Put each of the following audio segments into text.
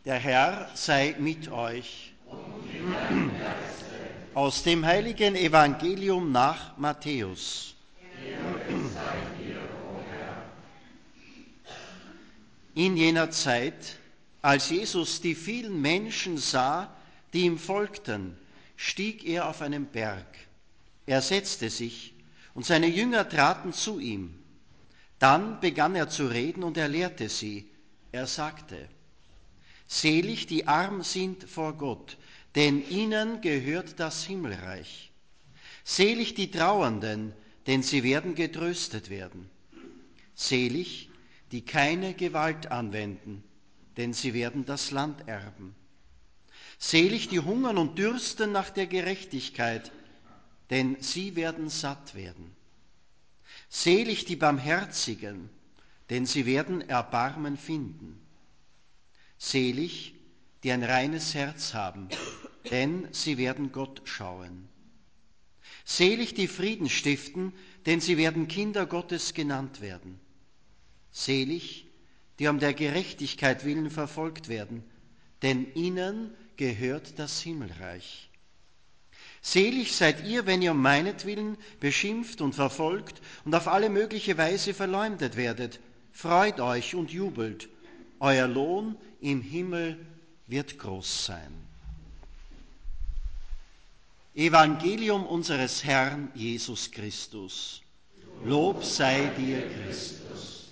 Der Herr sei mit euch. Aus dem heiligen Evangelium nach Matthäus. In jener Zeit, als Jesus die vielen Menschen sah, die ihm folgten, stieg er auf einen Berg. Er setzte sich und seine Jünger traten zu ihm. Dann begann er zu reden und er lehrte sie. Er sagte: Selig, die arm sind vor Gott, denn ihnen gehört das Himmelreich. Selig die Trauernden, denn sie werden getröstet werden. Selig, die keine Gewalt anwenden, denn sie werden das Land erben. Selig die hungern und dürsten nach der Gerechtigkeit, denn sie werden satt werden. Selig die Barmherzigen, denn sie werden Erbarmen finden. Selig, die ein reines Herz haben, denn sie werden Gott schauen. Selig die Frieden stiften, denn sie werden Kinder Gottes genannt werden. Selig, die um der Gerechtigkeit willen verfolgt werden, denn ihnen gehört das Himmelreich. Selig seid ihr, wenn ihr um meinetwillen beschimpft und verfolgt und auf alle mögliche Weise verleumdet werdet. Freut euch und jubelt. Euer Lohn im Himmel wird groß sein. Evangelium unseres Herrn Jesus Christus. Lob sei dir, Christus.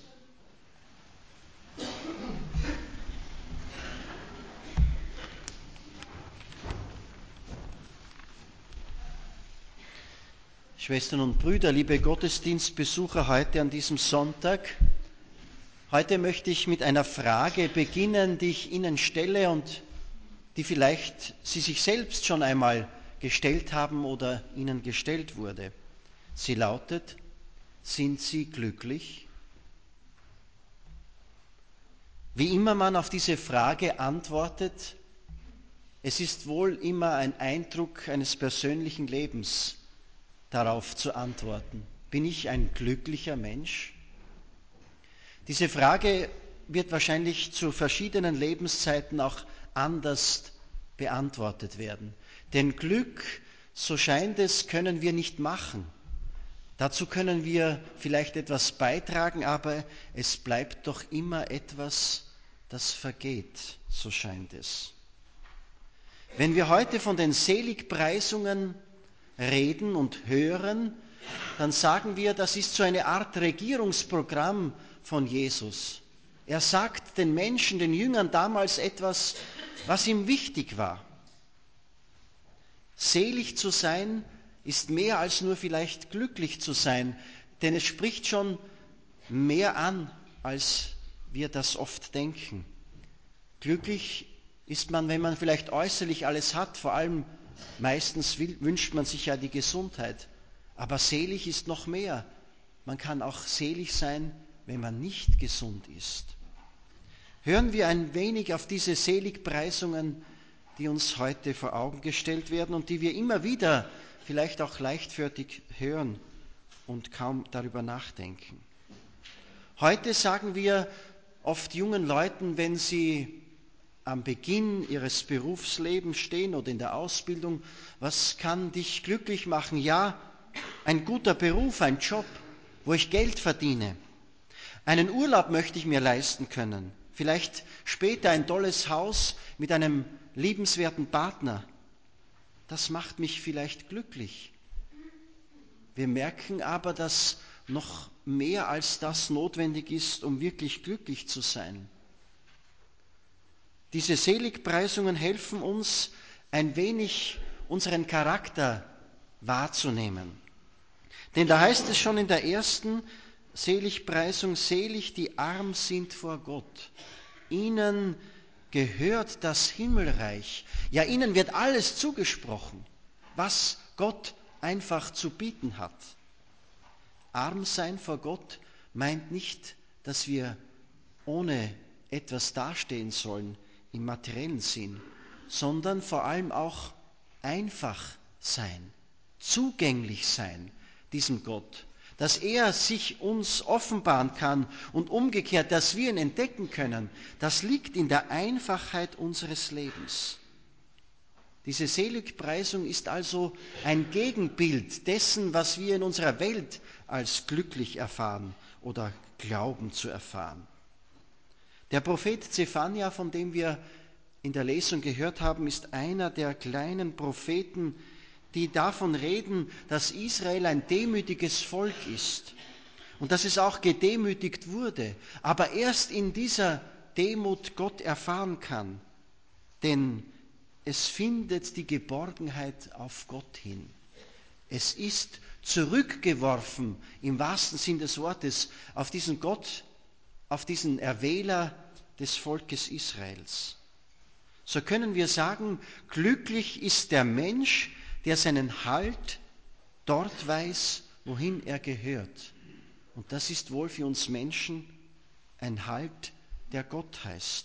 Schwestern und Brüder, liebe Gottesdienstbesucher heute an diesem Sonntag, heute möchte ich mit einer Frage beginnen, die ich Ihnen stelle und die vielleicht Sie sich selbst schon einmal gestellt haben oder Ihnen gestellt wurde. Sie lautet: Sind Sie glücklich? Wie immer man auf diese Frage antwortet, es ist wohl immer ein Eindruck eines persönlichen Lebens, darauf zu antworten. Bin ich ein glücklicher Mensch? Diese Frage wird wahrscheinlich zu verschiedenen Lebenszeiten auch anders beantwortet werden. Denn Glück, so scheint es, können wir nicht machen. Dazu können wir vielleicht etwas beitragen, aber es bleibt doch immer etwas, das vergeht, so scheint es. Wenn wir heute von den Seligpreisungen reden und hören, dann sagen wir, das ist so eine Art Regierungsprogramm von Jesus. Er sagt den Menschen, den Jüngern damals etwas, was ihm wichtig war. Selig zu sein ist mehr als nur vielleicht glücklich zu sein, denn es spricht schon mehr an, als wir das oft denken. Glücklich ist man, wenn man vielleicht äußerlich alles hat, vor allem meistens wünscht man sich ja die Gesundheit. Aber selig ist noch mehr. Man kann auch selig sein, wenn man nicht gesund ist. Hören wir ein wenig auf diese Seligpreisungen, die uns heute vor Augen gestellt werden und die wir immer wieder vielleicht auch leichtfertig hören und kaum darüber nachdenken. Heute sagen wir oft jungen Leuten, wenn sie am Beginn ihres Berufslebens stehen oder in der Ausbildung: Was kann dich glücklich machen? Ja, ein guter Beruf, ein Job, wo ich Geld verdiene. Einen Urlaub möchte ich mir leisten können. Vielleicht später ein tolles Haus mit einem liebenswerten Partner. Das macht mich vielleicht glücklich. Wir merken aber, dass noch mehr als das notwendig ist, um wirklich glücklich zu sein. Diese Seligpreisungen helfen uns, ein wenig unseren Charakter wahrzunehmen. Denn da heißt es schon in der ersten Seligpreisung: Selig, die arm sind vor Gott. Ihnen gehört das Himmelreich. Ja, ihnen wird alles zugesprochen, was Gott einfach zu bieten hat. Arm sein vor Gott meint nicht, dass wir ohne etwas dastehen sollen im materiellen Sinn, sondern vor allem auch einfach sein, zugänglich sein diesem Gott. dass er sich uns offenbaren kann und umgekehrt, dass wir ihn entdecken können, das liegt in der Einfachheit unseres Lebens. Diese Seligpreisung ist also ein Gegenbild dessen, was wir in unserer Welt als glücklich erfahren oder glauben zu erfahren. Der Prophet Zephania, von dem wir in der Lesung gehört haben, ist einer der kleinen Propheten, die davon reden, dass Israel ein demütiges Volk ist und dass es auch gedemütigt wurde, aber erst in dieser Demut Gott erfahren kann, denn es findet die Geborgenheit auf Gott hin. Es ist zurückgeworfen, im wahrsten Sinn des Wortes, auf diesen Gott, auf diesen Erwähler des Volkes Israels. So können wir sagen, glücklich ist der Mensch, der seinen Halt dort weiß, wohin er gehört. Und das ist wohl für uns Menschen ein Halt, der Gott heißt.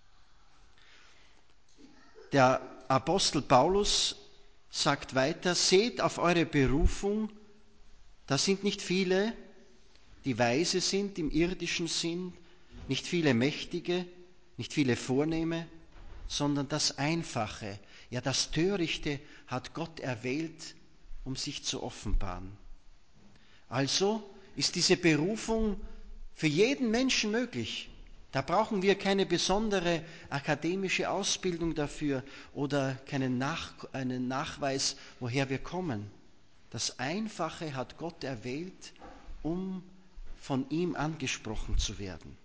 Der Apostel Paulus sagt weiter, seht auf eure Berufung, da sind nicht viele, die weise sind im irdischen Sinn, nicht viele Mächtige, nicht viele Vornehme, sondern das Einfache, ja das Törichte hat Gott erwählt, um sich zu offenbaren. Also ist diese Berufung für jeden Menschen möglich. Da brauchen wir keine besondere akademische Ausbildung dafür oder einen Nachweis, woher wir kommen. Das Einfache hat Gott erwählt, um von ihm angesprochen zu werden.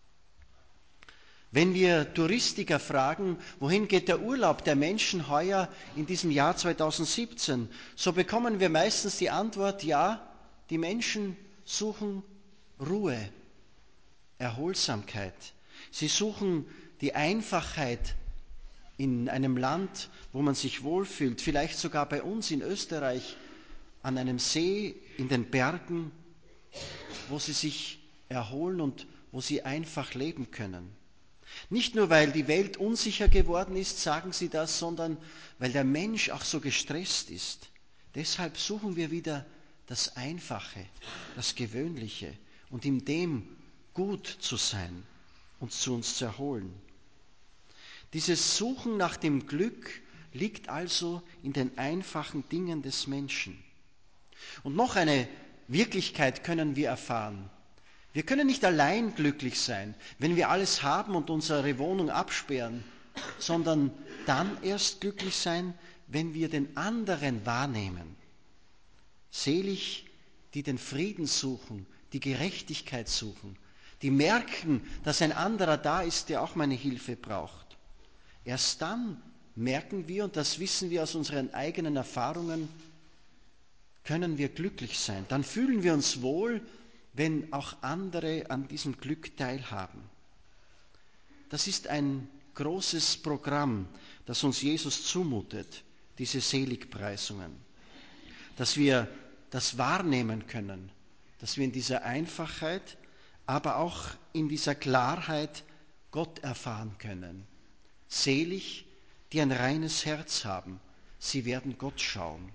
Wenn wir Touristiker fragen, wohin geht der Urlaub der Menschen heuer in diesem Jahr 2017, so bekommen wir meistens die Antwort, ja, die Menschen suchen Ruhe, Erholsamkeit. Sie suchen die Einfachheit in einem Land, wo man sich wohlfühlt, vielleicht sogar bei uns in Österreich an einem See, in den Bergen, wo sie sich erholen und wo sie einfach leben können. Nicht nur, weil die Welt unsicher geworden ist, sagen sie das, sondern weil der Mensch auch so gestresst ist. Deshalb suchen wir wieder das Einfache, das Gewöhnliche und in dem gut zu sein und zu uns zu erholen. Dieses Suchen nach dem Glück liegt also in den einfachen Dingen des Menschen. Und noch eine Wirklichkeit können wir erfahren. Wir können nicht allein glücklich sein, wenn wir alles haben und unsere Wohnung absperren, sondern dann erst glücklich sein, wenn wir den anderen wahrnehmen. Selig, die den Frieden suchen, die Gerechtigkeit suchen, die merken, dass ein anderer da ist, der auch meine Hilfe braucht. Erst dann merken wir, und das wissen wir aus unseren eigenen Erfahrungen, können wir glücklich sein. Dann fühlen wir uns wohl, wenn auch andere an diesem Glück teilhaben. Das ist ein großes Programm, das uns Jesus zumutet, diese Seligpreisungen. Dass wir das wahrnehmen können, dass wir in dieser Einfachheit, aber auch in dieser Klarheit Gott erfahren können. Selig, die ein reines Herz haben, sie werden Gott schauen.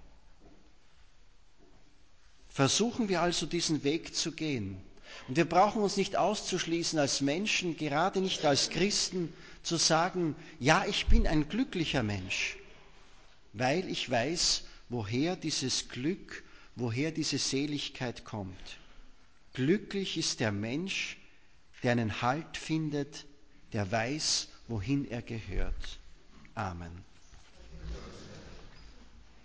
Versuchen wir also diesen Weg zu gehen. Und wir brauchen uns nicht auszuschließen als Menschen, gerade nicht als Christen, zu sagen, ja, ich bin ein glücklicher Mensch, weil ich weiß, woher dieses Glück, woher diese Seligkeit kommt. Glücklich ist der Mensch, der einen Halt findet, der weiß, wohin er gehört. Amen.